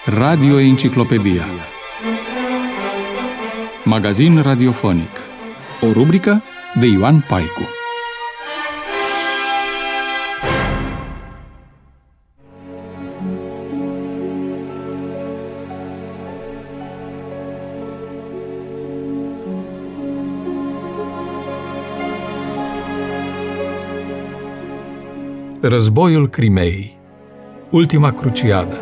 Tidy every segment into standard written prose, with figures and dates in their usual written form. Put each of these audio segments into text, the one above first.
Radio Enciclopedia. Magazin radiofonic. O rubrică de Ioan Paicu. Războiul Crimeei. Ultima cruciadă.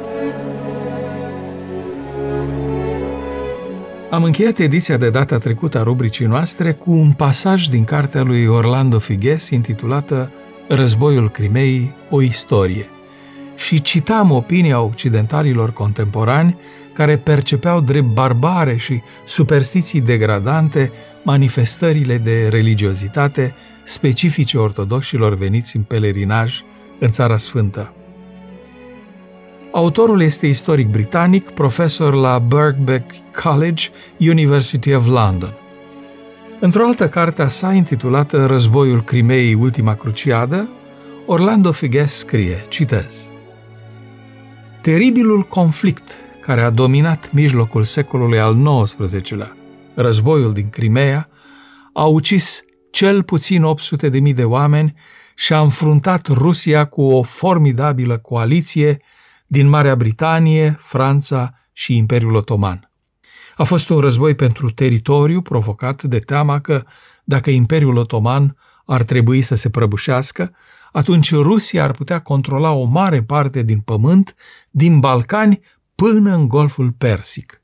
Am încheiat ediția de data trecută a rubricii noastre cu un pasaj din cartea lui Orlando Figes intitulată Războiul Crimeei, o istorie, și citam opinia occidentalilor contemporani care percepeau drept barbare și superstiții degradante manifestările de religiozitate specifice ortodoxilor veniți în pelerinaj în Țara Sfântă. Autorul este istoric britanic, profesor la Birkbeck College, University of London. Într-o altă carte a sa, intitulată Războiul Crimeei, ultima cruciadă, Orlando Figes scrie, citez: teribilul conflict care a dominat mijlocul secolului al XIX-lea, războiul din Crimea, a ucis cel puțin 800.000 de oameni și a înfruntat Rusia cu o formidabilă coaliție din Marea Britanie, Franța și Imperiul Otoman. A fost un război pentru teritoriu provocat de teama că, dacă Imperiul Otoman ar trebui să se prăbușească, atunci Rusia ar putea controla o mare parte din pământ, din Balcani până în Golful Persic.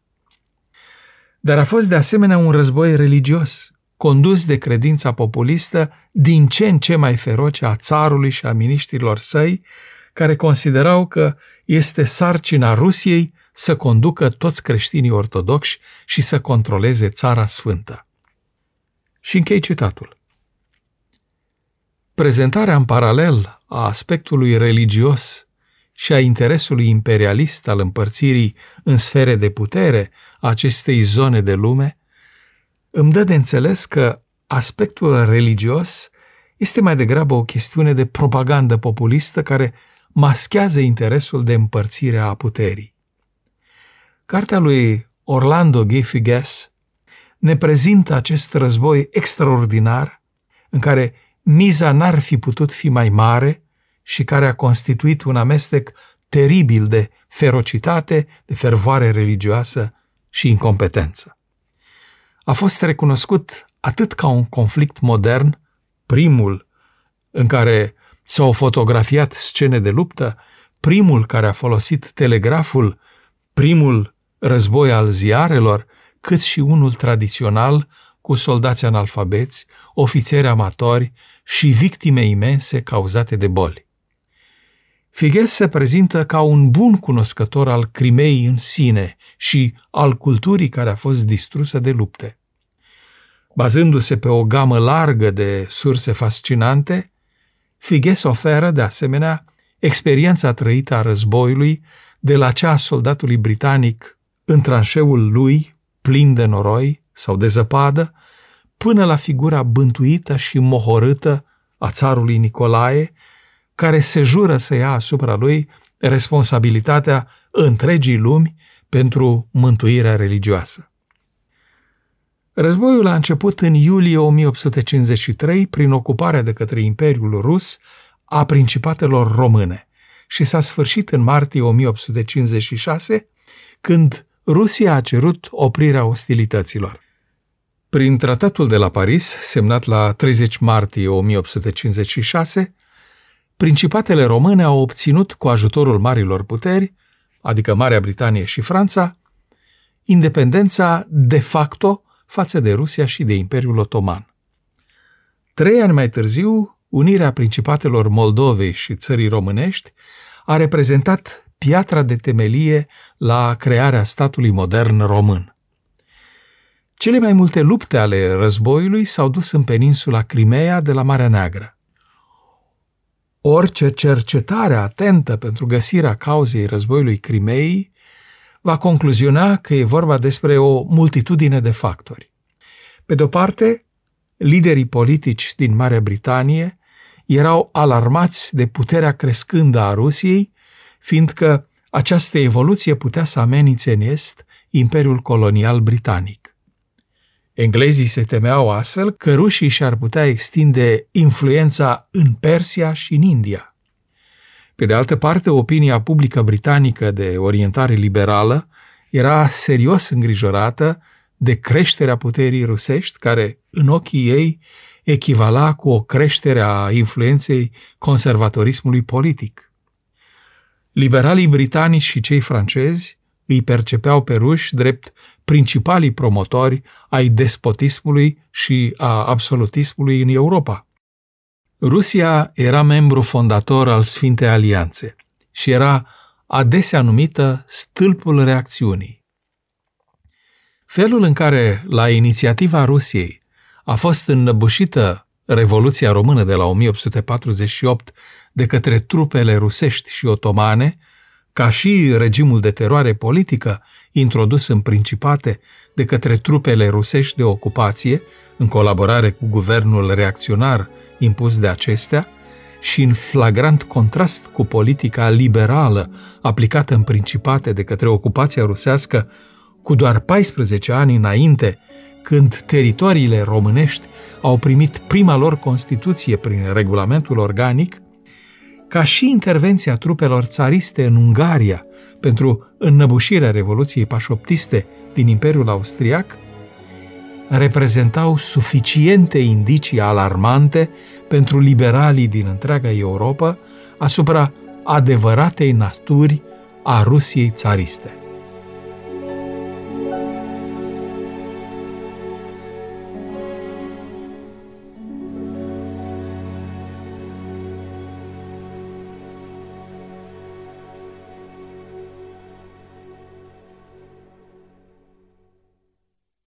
Dar a fost de asemenea un război religios, condus de credința populistă din ce în ce mai feroce a țarului și a miniștrilor săi, care considerau că este sarcina Rusiei să conducă toți creștinii ortodoxi și să controleze Țara Sfântă. Și închei citatul. Prezentarea în paralel a aspectului religios și a interesului imperialist al împărțirii în sfere de putere a acestei zone de lume îmi dă de înțeles că aspectul religios este mai degrabă o chestiune de propagandă populistă care maschează interesul de împărțire a puterii. Cartea lui Orlando G. Figes ne prezintă acest război extraordinar în care miza n-ar fi putut fi mai mare și care a constituit un amestec teribil de ferocitate, de fervoare religioasă și incompetență. A fost recunoscut atât ca un conflict modern, primul în care s-au fotografiat scene de luptă, primul care a folosit telegraful, primul război al ziarelor, cât și unul tradițional cu soldați analfabeți, ofițeri amatori și victime imense cauzate de boli. Figes se prezintă ca un bun cunoscător al Crimeei în sine și al culturii care a fost distrusă de lupte. Bazându-se pe o gamă largă de surse fascinante, Figes oferă, de asemenea, experiența trăită a războiului de la cea a soldatului britanic în tranșeul lui, plin de noroi sau de zăpadă, până la figura bântuită și mohorâtă a țarului Nicolae, care se jură să ia asupra lui responsabilitatea întregii lumi pentru mântuirea religioasă. Războiul a început în iulie 1853 prin ocuparea de către Imperiul Rus a principatelor române și s-a sfârșit în martie 1856, când Rusia a cerut oprirea ostilităților. Prin Tratatul de la Paris, semnat la 30 martie 1856, principatele române au obținut, cu ajutorul marilor puteri, adică Marea Britanie și Franța, independența de facto față de Rusia și de Imperiul Otoman. 3 ani mai târziu, unirea principatelor Moldovei și țării românești a reprezentat piatra de temelie la crearea statului modern român. Cele mai multe lupte ale războiului s-au dus în peninsula Crimea de la Marea Neagră. Orice cercetare atentă pentru găsirea cauzei războiului Crimeei va concluziona că e vorba despre o multitudine de factori. Pe de-o parte, liderii politici din Marea Britanie erau alarmați de puterea crescândă a Rusiei, fiindcă această evoluție putea să amenințe în Est Imperiul colonial britanic. Englezii se temeau astfel că rușii și-ar putea extinde influența în Persia și în India. Pe de altă parte, opinia publică britanică de orientare liberală era serios îngrijorată de creșterea puterii rusești, care, în ochii ei, echivala cu o creștere a influenței conservatorismului politic. Liberalii britanici și cei francezi îi percepeau pe ruși drept principalii promotori ai despotismului și a absolutismului în Europa. Rusia era membru fondator al Sfintei Alianțe și era adesea numită stâlpul reacțiunii. Felul în care, la inițiativa Rusiei, a fost înnăbușită Revoluția Română de la 1848 de către trupele rusești și otomane, ca și regimul de teroare politică introdus în Principate de către trupele rusești de ocupație, în colaborare cu guvernul reacționar impus de acestea, și în flagrant contrast cu politica liberală aplicată în Principate de către ocupația rusească cu doar 14 ani înainte, când teritoriile românești au primit prima lor Constituție prin regulamentul organic, ca și intervenția trupelor țariste în Ungaria pentru înnăbușirea Revoluției pașoptiste din Imperiul Austriac, reprezentau suficiente indicii alarmante pentru liberalii din întreaga Europa asupra adevăratei naturi a Rusiei țariste.